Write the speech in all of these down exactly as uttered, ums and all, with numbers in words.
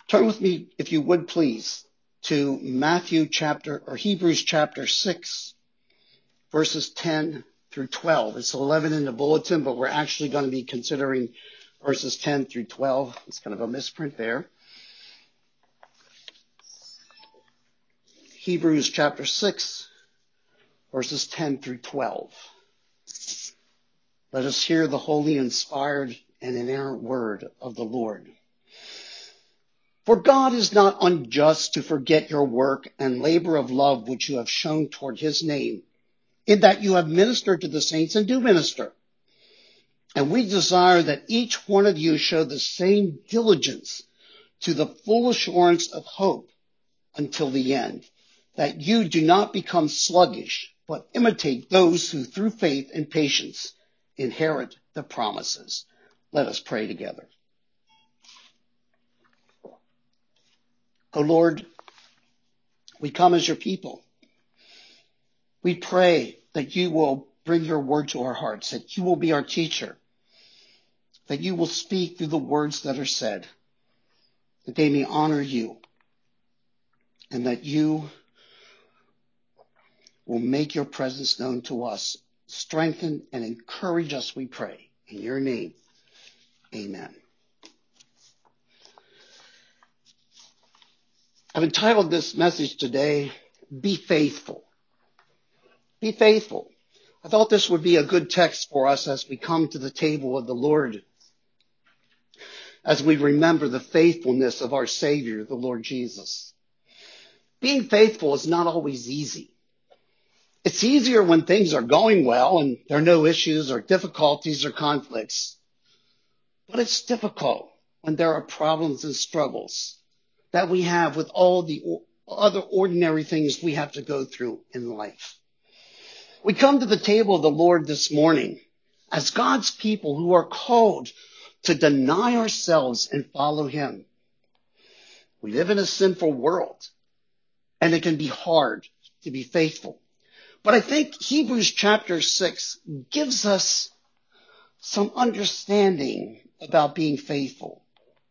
Turn with me, if you would please, to Matthew chapter, or Hebrews chapter six, verses ten through twelve. It's eleven in the bulletin, but we're actually going to be considering verses ten through twelve. It's kind of a misprint there. Hebrews chapter six, verses ten through twelve. Let us hear the holy, inspired, and inerrant word of the Lord. For God is not unjust to forget your work and labor of love which you have shown toward his name, in that you have ministered to the saints and do minister. And we desire that each one of you show the same diligence to the full assurance of hope until the end, that you do not become sluggish, but imitate those who through faith and patience inherit the promises. Let us pray together. O Lord, we come as your people. We pray that you will bring your word to our hearts, that you will be our teacher, that you will speak through the words that are said, that they may honor you, and that you will make your presence known to us. Strengthen and encourage us, we pray. In your name, amen. I've entitled this message today, Be Faithful. Be faithful. I thought this would be a good text for us as we come to the table of the Lord, as we remember the faithfulness of our Savior, the Lord Jesus. Being faithful is not always easy. It's easier when things are going well and there are no issues or difficulties or conflicts. But it's difficult when there are problems and struggles that we have with all the other ordinary things we have to go through in life. We come to the table of the Lord this morning as God's people who are called to deny ourselves and follow him. We live in a sinful world, and it can be hard to be faithful. But I think Hebrews chapter six gives us some understanding about being faithful.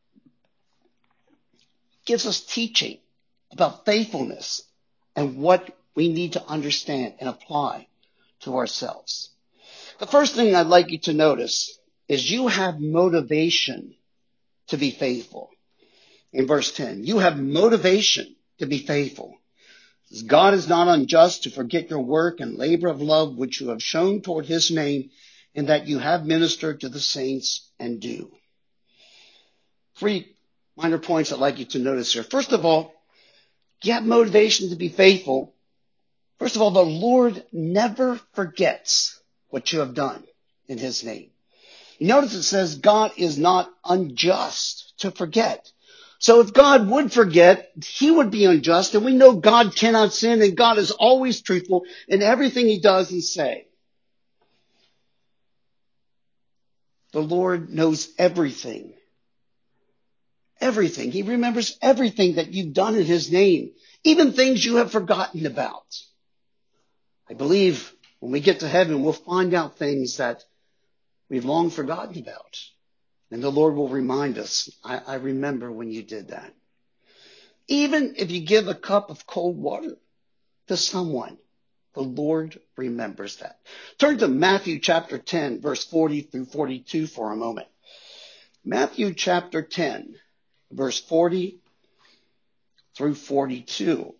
Gives us teaching about faithfulness and what we need to understand and apply to ourselves. The first thing I'd like you to notice is you have motivation to be faithful. In verse ten, you have motivation to be faithful. God is not unjust to forget your work and labor of love which you have shown toward his name, in that you have ministered to the saints and do. Three minor points I'd like you to notice here. First of all, you have motivation to be faithful. First of all, the Lord never forgets what you have done in his name. You notice it says God is not unjust to forget. So if God would forget, he would be unjust, and we know God cannot sin, and God is always truthful in everything he does and say. The Lord knows everything. Everything. He remembers everything that you've done in his name, even things you have forgotten about. I believe when we get to heaven, we'll find out things that we've long forgotten about. And the Lord will remind us, I, I remember when you did that. Even if you give a cup of cold water to someone, the Lord remembers that. Turn to Matthew chapter ten, verse forty through forty-two for a moment. Matthew chapter ten, verse forty through forty-two.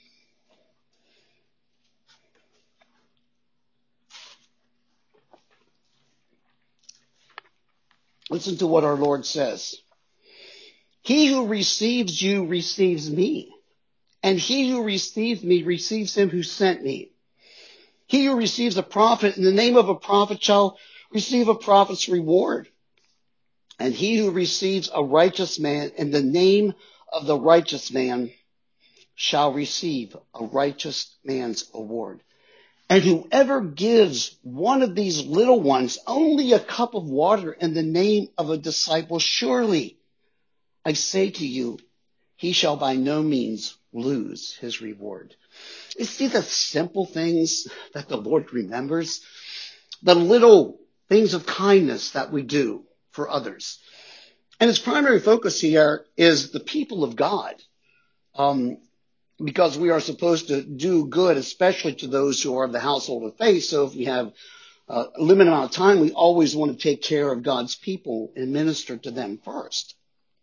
Listen to what our Lord says. He who receives you receives me, and he who receives me receives him who sent me. He who receives a prophet in the name of a prophet shall receive a prophet's reward. And he who receives a righteous man in the name of the righteous man shall receive a righteous man's award. And whoever gives one of these little ones only a cup of water in the name of a disciple, surely, I say to you, he shall by no means lose his reward. You see the simple things that the Lord remembers? The little things of kindness that we do for others. And its primary focus here is the people of God, um, because we are supposed to do good, especially to those who are of the household of faith. So if we have uh, a limited amount of time, we always want to take care of God's people and minister to them first.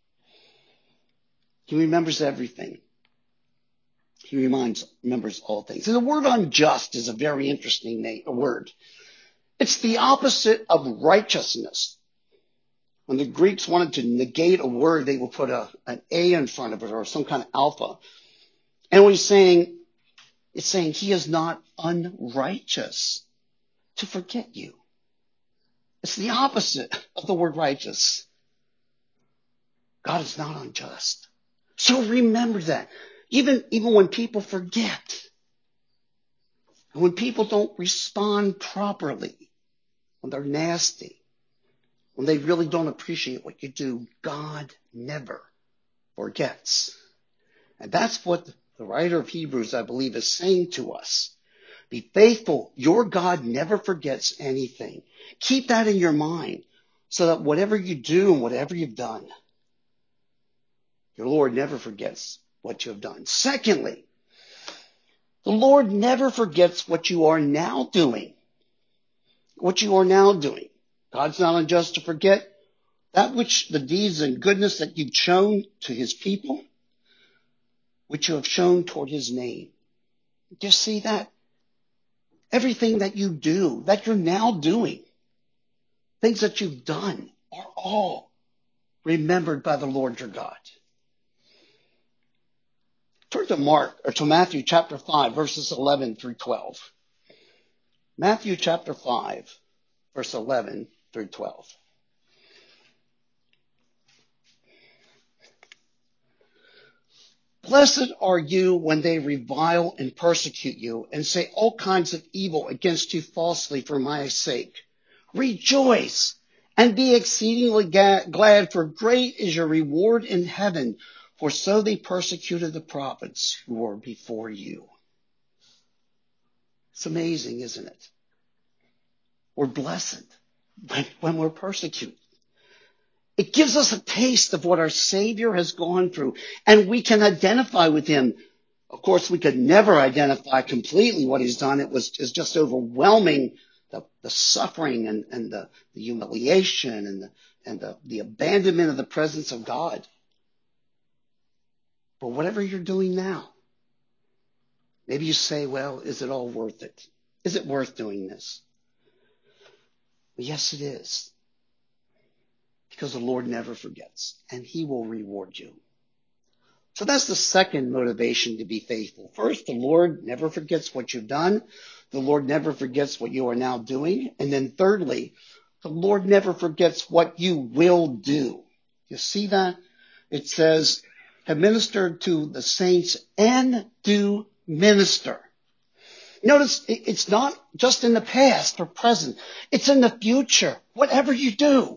He remembers everything. He reminds, remembers all things. And the word unjust is a very interesting name, a word. It's the opposite of righteousness. When the Greeks wanted to negate a word, they would put a, an A in front of it or some kind of alpha. And what he's saying, it's saying he is not unrighteous to forget you. It's the opposite of the word righteous. God is not unjust. So remember that. Even, even when people forget, and when people don't respond properly, when they're nasty, when they really don't appreciate what you do, God never forgets. And that's what the writer of Hebrews, I believe, is saying to us. Be faithful. Your God never forgets anything. Keep that in your mind so that whatever you do and whatever you've done, your Lord never forgets what you have done. Secondly, the Lord never forgets what you are now doing. What you are now doing. God's not unjust to forget that which the deeds and goodness that you've shown to his people, which you have shown toward his name. Do you see that? Everything that you do, that you're now doing, things that you've done are all remembered by the Lord your God. Turn to Mark, or to Matthew chapter five, verses eleven through twelve. Matthew chapter five, verse eleven through twelve. Blessed are you when they revile and persecute you and say all kinds of evil against you falsely for my sake. Rejoice and be exceedingly glad, for great is your reward in heaven, for so they persecuted the prophets who were before you. It's amazing, isn't it? We're blessed when, when we're persecuted. It gives us a taste of what our Savior has gone through, and we can identify with him. Of course, we could never identify completely what he's done. It was it's just overwhelming, the, the suffering and, and the, the humiliation and, the, and the, the abandonment of the presence of God. But whatever you're doing now, maybe you say, well, is it all worth it? Is it worth doing this? Well, yes, it is. Because the Lord never forgets, and he will reward you. So that's the second motivation to be faithful. First, the Lord never forgets what you've done. The Lord never forgets what you are now doing. And then thirdly, the Lord never forgets what you will do. You see that? It says, have ministered to the saints and do minister. Notice it's not just in the past or present. It's in the future. Whatever you do.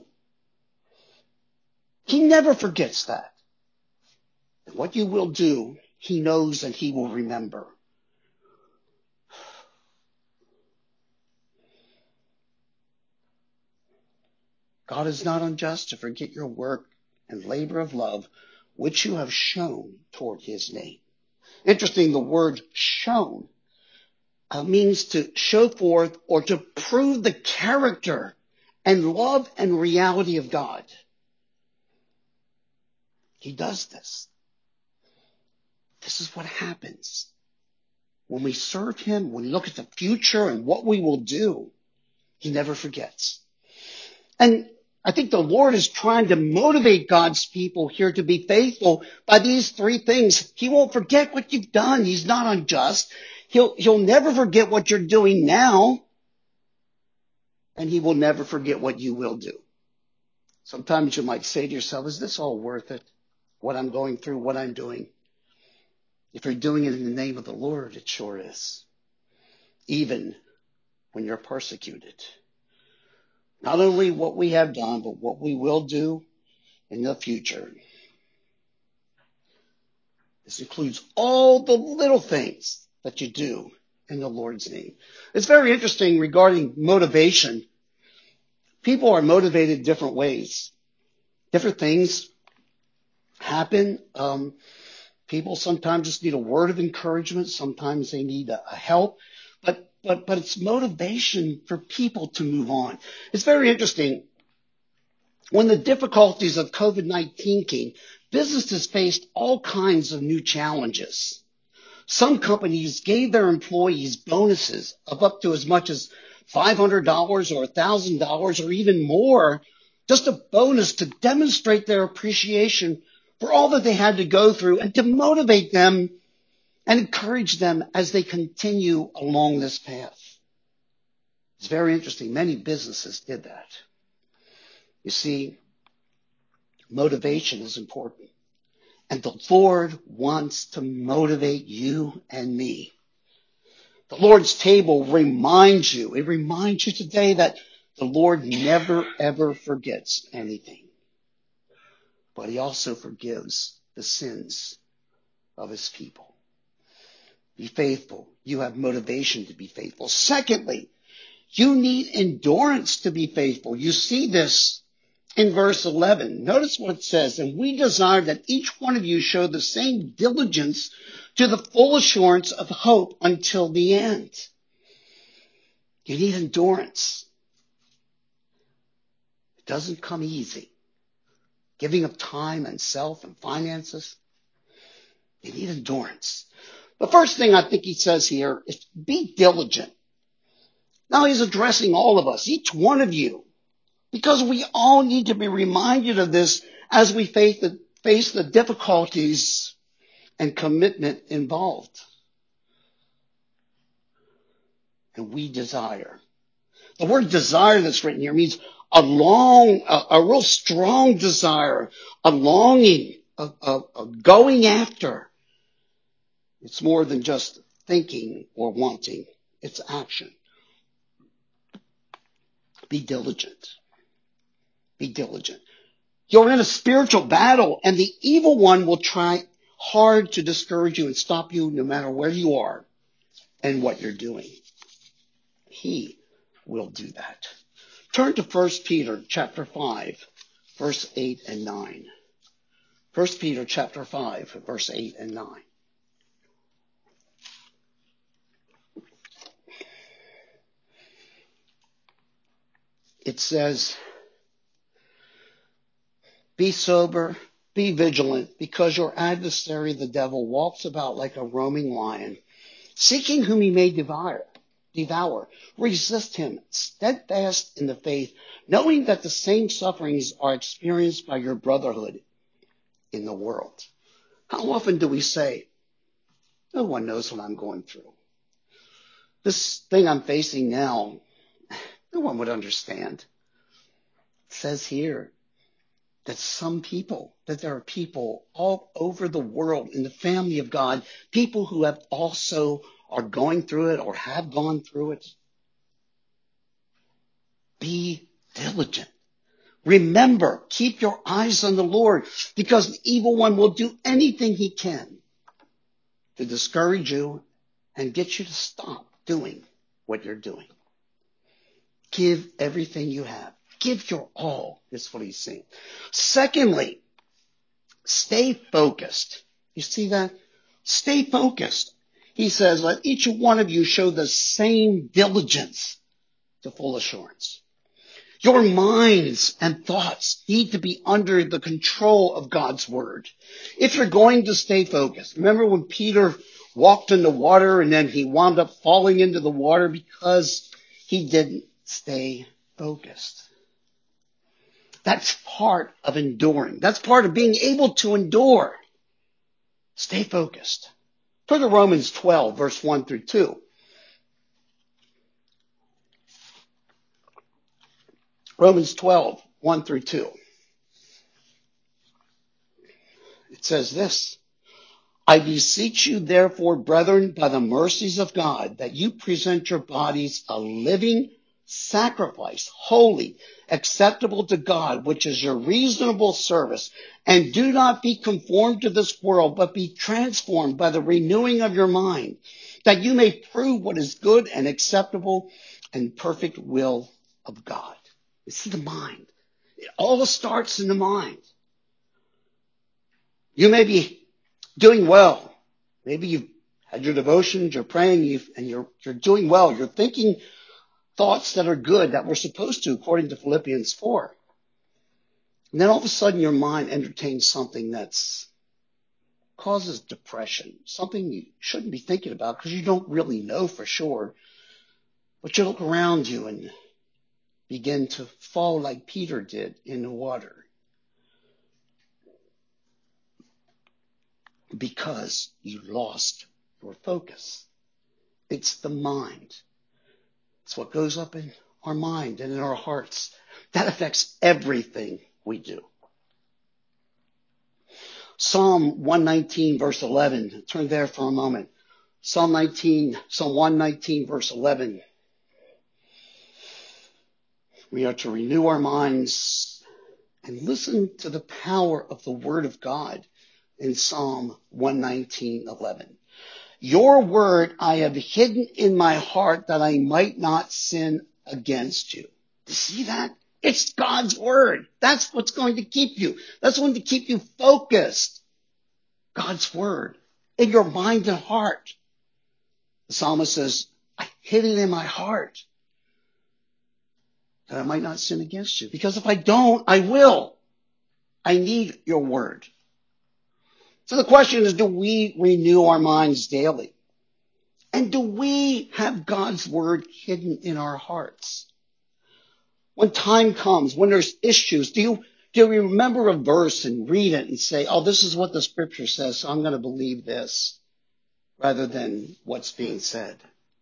He never forgets that. And what you will do, he knows and he will remember. God is not unjust to forget your work and labor of love, which you have shown toward his name. Interesting, the word shown uh, means to show forth or to prove the character and love and reality of God. He does this. This is what happens. When we serve him, when we look at the future and what we will do, he never forgets. And I think the Lord is trying to motivate God's people here to be faithful by these three things. He won't forget what you've done. He's not unjust. He'll, he'll never forget what you're doing now. And he will never forget what you will do. Sometimes you might say to yourself, is this all worth it? What I'm going through, what I'm doing? If you're doing it in the name of the Lord, it sure is. Even when you're persecuted. Not only what we have done, but what we will do in the future. This includes all the little things that you do in the Lord's name. It's very interesting regarding motivation. People are motivated different ways. Different things happen. Um, people sometimes just need a word of encouragement. Sometimes they need a, a help. But, but, but it's motivation for people to move on. It's very interesting. When the difficulties of COVID nineteen came, businesses faced all kinds of new challenges. Some companies gave their employees bonuses of up to as much as five hundred dollars or one thousand dollars or even more, just a bonus to demonstrate their appreciation for all that they had to go through and to motivate them and encourage them as they continue along this path. It's very interesting. Many businesses did that. You see, motivation is important. And the Lord wants to motivate you and me. The Lord's table reminds you, it reminds you today that the Lord never, ever forgets anything. But he also forgives the sins of his people. Be faithful. You have motivation to be faithful. Secondly, you need endurance to be faithful. You see this in verse eleven. Notice what it says. And we desire that each one of you show the same diligence to the full assurance of hope until the end. You need endurance. It doesn't come easy. Giving up time and self and finances. You need endurance. The first thing I think he says here is be diligent. Now he's addressing all of us, each one of you. Because we all need to be reminded of this as we face the, face the difficulties and commitment involved. And we desire. The word desire that's written here means a long, a, a real strong desire, a longing, a, a, a going after. It's more than just thinking or wanting. It's action. Be diligent. Be diligent. You're in a spiritual battle, and the evil one will try hard to discourage you and stop you no matter where you are and what you're doing. He will do that. Turn to First Peter chapter five, verse eight and nine. First Peter chapter five, verse eight and nine. It says, be sober, be vigilant, because your adversary, the devil, walks about like a roaming lion, seeking whom he may devour. Devour. Resist him, steadfast in the faith, knowing that the same sufferings are experienced by your brotherhood in the world. How often do we say, no one knows what I'm going through? This thing I'm facing now, no one would understand. It says here that some people, that there are people all over the world in the family of God, people who have also are going through it or have gone through it. Be diligent. Remember, keep your eyes on the Lord, because the evil one will do anything he can to discourage you and get you to stop doing what you're doing. Give everything you have. Give your all, is what he's saying. Secondly, stay focused. You see that? Stay focused. He says, let each one of you show the same diligence to full assurance. Your minds and thoughts need to be under the control of God's word. If you're going to stay focused, remember when Peter walked in the water and then he wound up falling into the water because he didn't stay focused. That's part of enduring. That's part of being able to endure. Stay focused. Turn to Romans twelve, verse one through two. Romans twelve, one through two. It says this, I beseech you, therefore, brethren, by the mercies of God, that you present your bodies a living sacrifice, holy, acceptable to God, which is your reasonable service. And do not be conformed to this world, but be transformed by the renewing of your mind, that you may prove what is good and acceptable and perfect will of God. You see the mind. It all starts in the mind. You may be doing well. Maybe you've had your devotions, you're praying, you've, and you're, you're doing well. You're thinking thoughts that are good, that we're supposed to, according to Philippians four. And then all of a sudden your mind entertains something that's causes depression, something you shouldn't be thinking about because you don't really know for sure. But you look around you and begin to fall like Peter did in the water because you lost your focus. It's the mind. It's what goes up in our mind and in our hearts. That affects everything we do. Psalm one nineteen, verse eleven. Turn there for a moment. Psalm nineteen, Psalm one nineteen, verse eleven. We are to renew our minds and listen to the power of the Word of God in Psalm one nineteen, eleven. Your word I have hidden in my heart that I might not sin against you. You see that? It's God's word. That's what's going to keep you. That's going to keep you focused. God's word in your mind and heart. The psalmist says, I hid it in my heart that I might not sin against you. Because if I don't, I will. I need your word. So the question is, do we renew our minds daily? And do we have God's word hidden in our hearts? When time comes, when there's issues, do you, do you remember a verse and read it and say, oh, this is what the scripture says, so I'm going to believe this, rather than what's being said?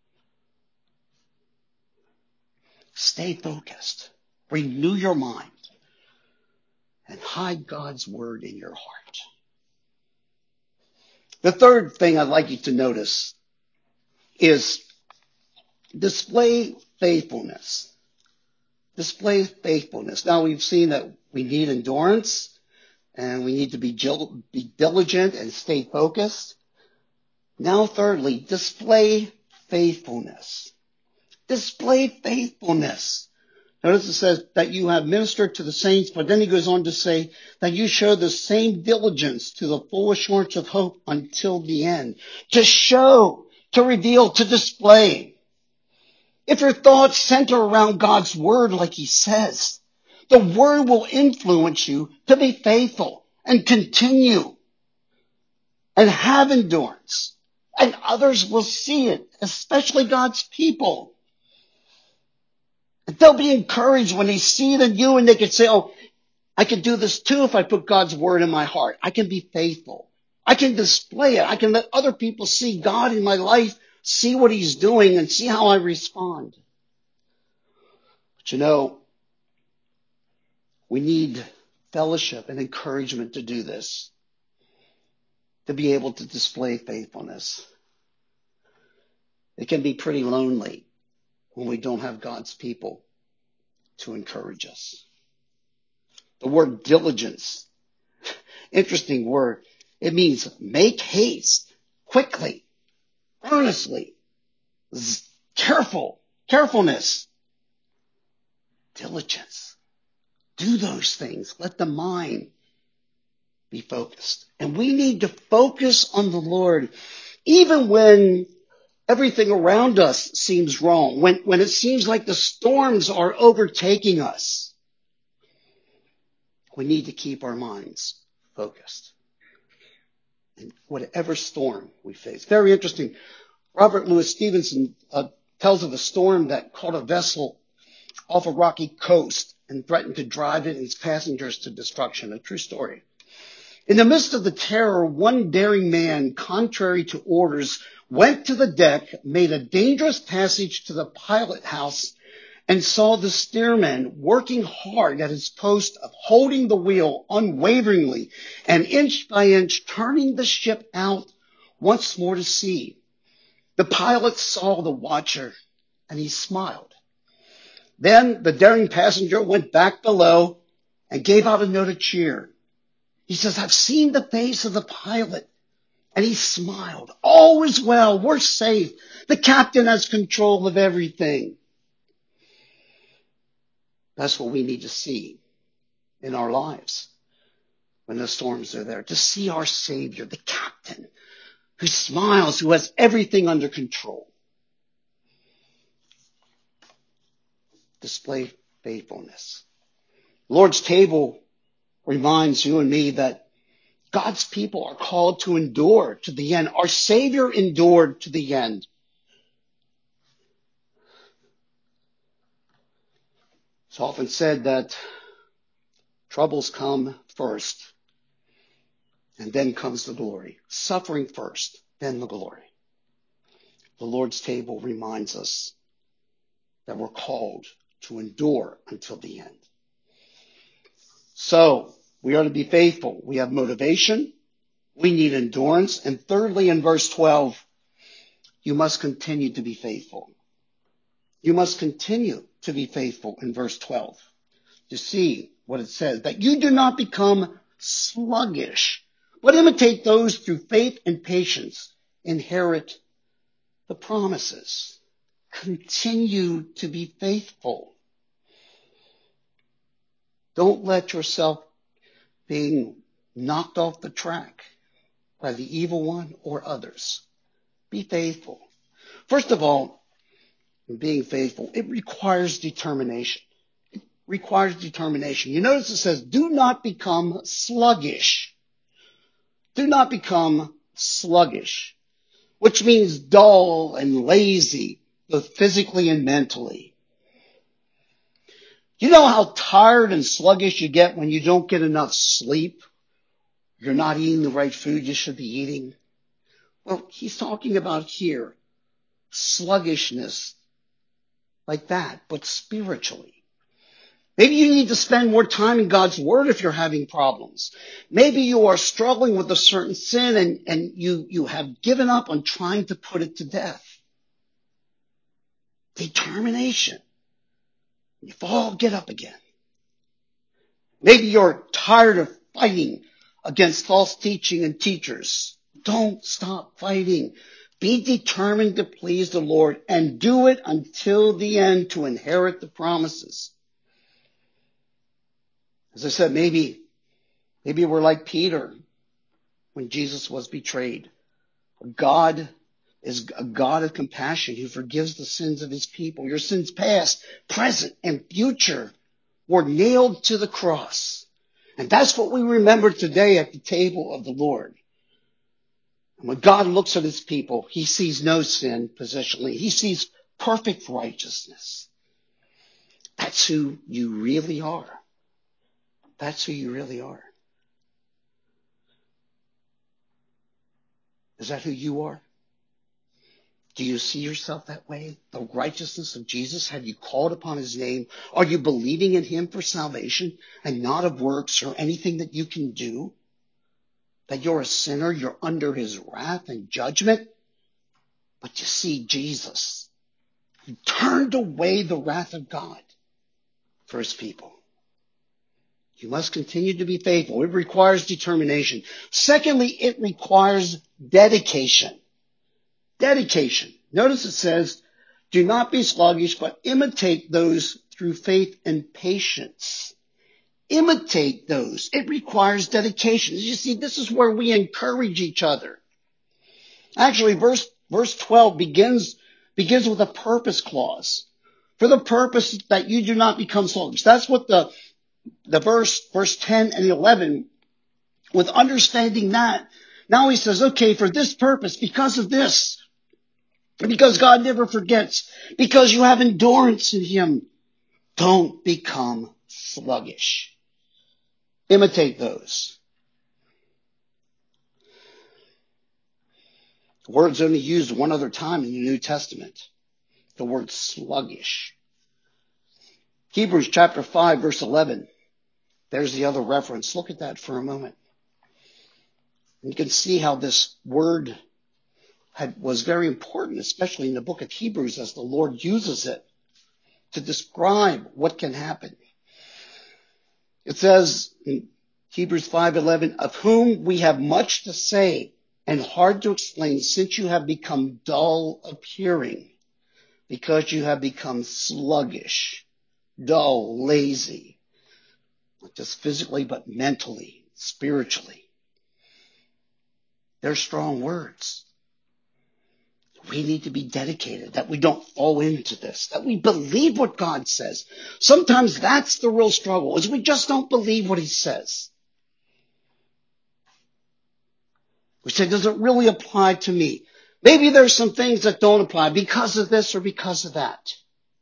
Stay focused. Renew your mind. And hide God's word in your heart. The third thing I'd like you to notice is display faithfulness. Display faithfulness. Now we've seen that we need endurance and we need to be, be diligent and stay focused. Now thirdly, display faithfulness. Display faithfulness. Notice it says that you have ministered to the saints, but then he goes on to say that you show the same diligence to the full assurance of hope until the end. To show, to reveal, to display. If your thoughts center around God's word, like he says, the word will influence you to be faithful and continue and have endurance. And others will see it, especially God's people. And they'll be encouraged when they see it in you and they can say, oh, I can do this too if I put God's word in my heart. I can be faithful. I can display it. I can let other people see God in my life, see what he's doing, and see how I respond. But you know, we need fellowship and encouragement to do this, to be able to display faithfulness. It can be pretty lonely when we don't have God's people to encourage us. The word diligence, interesting word. It means make haste, quickly, earnestly, careful, carefulness, diligence. Do those things. Let the mind be focused. And we need to focus on the Lord, even when everything around us seems wrong, when, when it seems like the storms are overtaking us. We need to keep our minds focused in whatever storm we face. Very interesting. Robert Louis Stevenson uh, tells of a storm that caught a vessel off a rocky coast and threatened to drive it and its passengers to destruction. A true story. In the midst of the terror, one daring man, contrary to orders, went to the deck, made a dangerous passage to the pilot house, and saw the steersman working hard at his post of holding the wheel unwaveringly and inch by inch turning the ship out once more to sea. The pilot saw the watcher and he smiled. Then the daring passenger went back below and gave out a note of cheer. He says, I've seen the face of the pilot. And he smiled. All is well. We're safe. The captain has control of everything. That's what we need to see in our lives when the storms are there. To see our Savior, the captain, who smiles, who has everything under control. Display faithfulness. Lord's table reminds you and me that God's people are called to endure to the end. Our Savior endured to the end. It's often said that troubles come first, and then comes the glory. Suffering first, then the glory. The Lord's table reminds us that we're called to endure until the end. So, we are to be faithful. We have motivation. We need endurance. And thirdly, in verse twelve, you must continue to be faithful. You must continue to be faithful in verse twelve. You see what it says, that you do not become sluggish, but imitate those through faith and patience inherit the promises. Continue to be faithful. Don't let yourself being knocked off the track by the evil one or others. Be faithful. First of all, in being faithful, it requires determination. It requires determination. You notice it says, do not become sluggish. Do not become sluggish, which means dull and lazy, both physically and mentally. You know how tired and sluggish you get when you don't get enough sleep? You're not eating the right food you should be eating. Well, he's talking about here sluggishness like that, but spiritually. Maybe you need to spend more time in God's Word if you're having problems. Maybe you are struggling with a certain sin and, and you, you have given up on trying to put it to death. Determination. You fall, get up again. Maybe you're tired of fighting against false teaching and teachers. Don't stop fighting. Be determined to please the Lord and do it until the end to inherit the promises. As I said, maybe, maybe we're like Peter when Jesus was betrayed. God is a God of compassion who forgives the sins of his people. Your sins past, present, and future were nailed to the cross. And that's what we remember today at the table of the Lord. And when God looks at his people, he sees no sin positionally. He sees perfect righteousness. That's who you really are. That's who you really are. Is that who you are? Do you see yourself that way? The righteousness of Jesus? Have you called upon his name? Are you believing in him for salvation and not of works or anything that you can do? That you're a sinner, you're under his wrath and judgment? But you see Jesus, he turned away the wrath of God for his people. You must continue to be faithful. It requires determination. Secondly, it requires dedication. Dedication. Notice it says, do not be sluggish, but imitate those through faith and patience. Imitate those. It requires dedication. You see, this is where we encourage each other. Actually, verse, verse twelve begins, begins with a purpose clause. For the purpose that you do not become sluggish. That's what the, the verse, verse ten and eleven, with understanding that, now he says, okay, for this purpose, because of this, because God never forgets, because you have endurance in him, don't become sluggish. Imitate those. The word's only used one other time in the New Testament. The word sluggish. Hebrews chapter five, verse eleven. There's the other reference. Look at that for a moment. And you can see how this word had, was very important, especially in the book of Hebrews, as the Lord uses it to describe what can happen. It says in Hebrews five eleven, of whom we have much to say and hard to explain, since you have become dull of hearing, because you have become sluggish, dull, lazy. not just physically, but mentally, spiritually. They're strong words. We need to be dedicated, that we don't fall into this, that we believe what God says. Sometimes that's the real struggle, is we just don't believe what he says. We say, does it really apply to me? Maybe there's some things that don't apply because of this or because of that.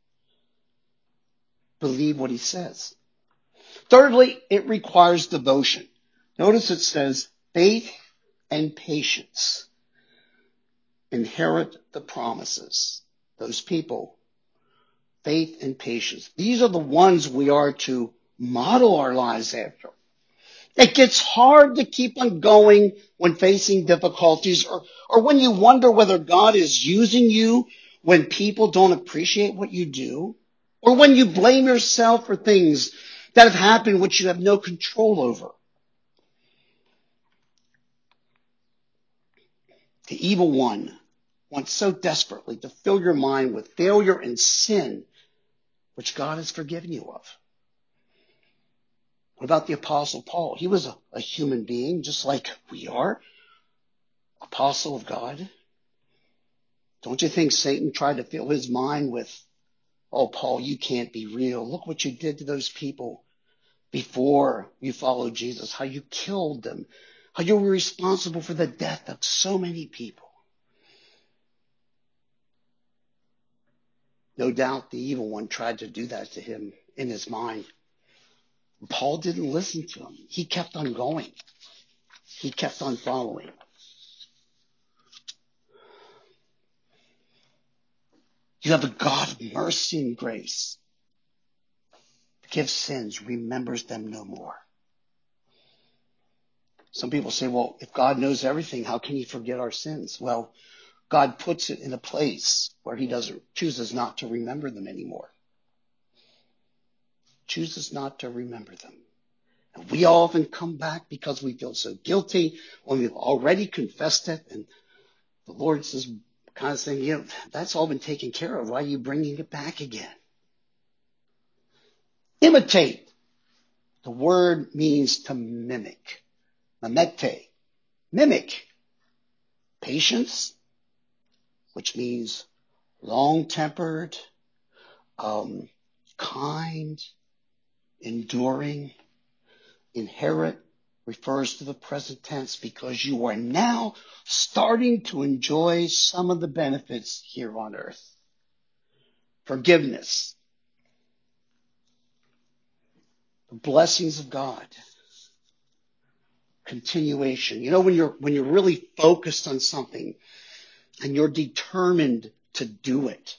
Believe what he says. Thirdly, it requires devotion. Notice it says faith and patience inherit the promises. Those people, faith and patience. These are the ones we are to model our lives after. It gets hard to keep on going when facing difficulties, or, or when you wonder whether God is using you when people don't appreciate what you do, or when you blame yourself for things that have happened which you have no control over. The evil one wants so desperately to fill your mind with failure and sin, which God has forgiven you of. What about the Apostle Paul? He was a, a human being, just like we are. Apostle of God. Don't you think Satan tried to fill his mind with, oh, Paul, you can't be real. Look what you did to those people before you followed Jesus, how you killed them, how you were responsible for the death of so many people. No doubt the evil one tried to do that to him in his mind. Paul didn't listen to him. He kept on going. He kept on following. You have a God of mercy and grace. Forgives sins, remembers them no more. Some people say, well, if God knows everything, how can he forget our sins? Well, God puts it in a place where he doesn't, chooses not to remember them anymore. Chooses not to remember them. And we often come back because we feel so guilty when we've already confessed it. And the Lord says, kind of saying, you know, that's all been taken care of. Why are you bringing it back again? Imitate. The word means to mimic. Mimete. Mimic. Patience, which means long-tempered, um, kind, enduring. Inherit refers to the present tense because you are now starting to enjoy some of the benefits here on earth. Forgiveness. The blessings of God. Continuation. You know, when you're, when you're really focused on something and you're determined to do it,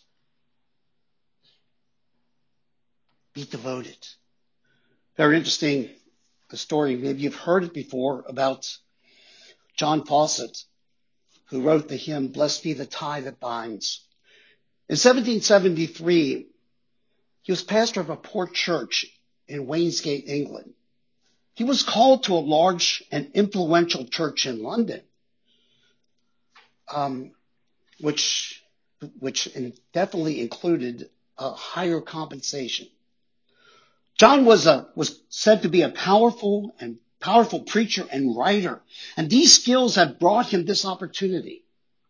be devoted. Very interesting a story, maybe you've heard it before, about John Fawcett, who wrote the hymn, Blessed Be the Tie That Binds. In seventeen seventy-three, he was pastor of a poor church in Wainsgate, England. He was called to a large and influential church in London, um, which, which definitely included a higher compensation. John was a, was said to be a powerful and powerful preacher and writer. And these skills had brought him this opportunity.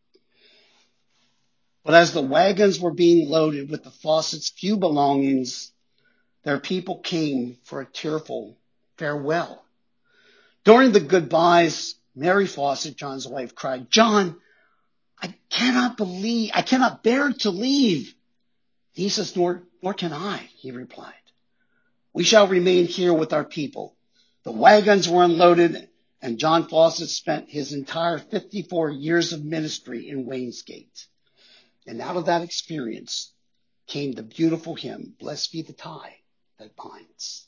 But as the wagons were being loaded with the Fawcett's few belongings, their people came for a tearful farewell. During the goodbyes, Mary Fawcett, John's wife, cried, John, I cannot believe, I cannot bear to leave. He says, nor, nor can I, he replied. We shall remain here with our people. The wagons were unloaded, and John Fawcett spent his entire fifty-four years of ministry in Wainsgate. And out of that experience came the beautiful hymn, Blessed Be the Tie That Binds.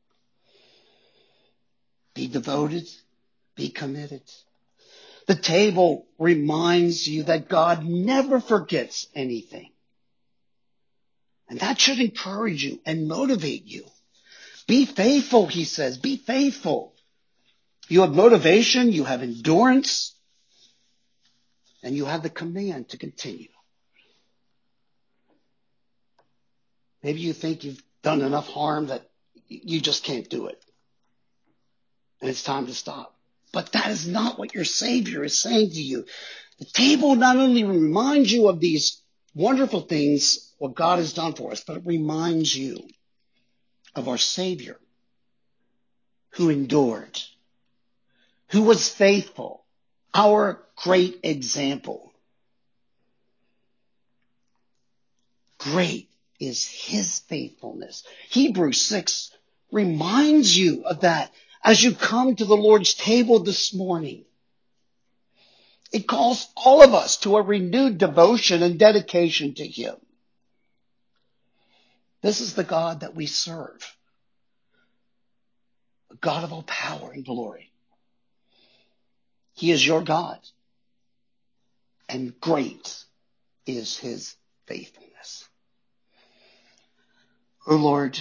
Be devoted, be committed. The table reminds you that God never forgets anything. And that should encourage you and motivate you. Be faithful, he says. Be faithful. You have motivation, you have endurance, and you have the command to continue. Maybe you think you've done enough harm that you just can't do it. and it's time to stop. But that is not what your Savior is saying to you. The table not only reminds you of these wonderful things, what God has done for us, but it reminds you of our Savior who endured, who was faithful, our great example. Great is his faithfulness. Hebrews six reminds you of that as you come to the Lord's table this morning. It calls all of us to a renewed devotion and dedication to him. This is the God that we serve, a God of all power and glory. He is your God, and great is his faithfulness. O Lord,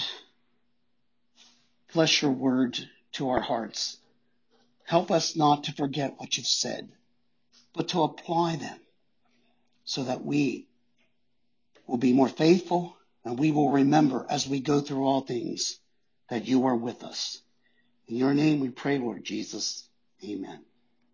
bless your word to our hearts. Help us not to forget what you've said, but to apply them so that we will be more faithful and we will remember as we go through all things that you are with us. In your name we pray, Lord Jesus. Amen.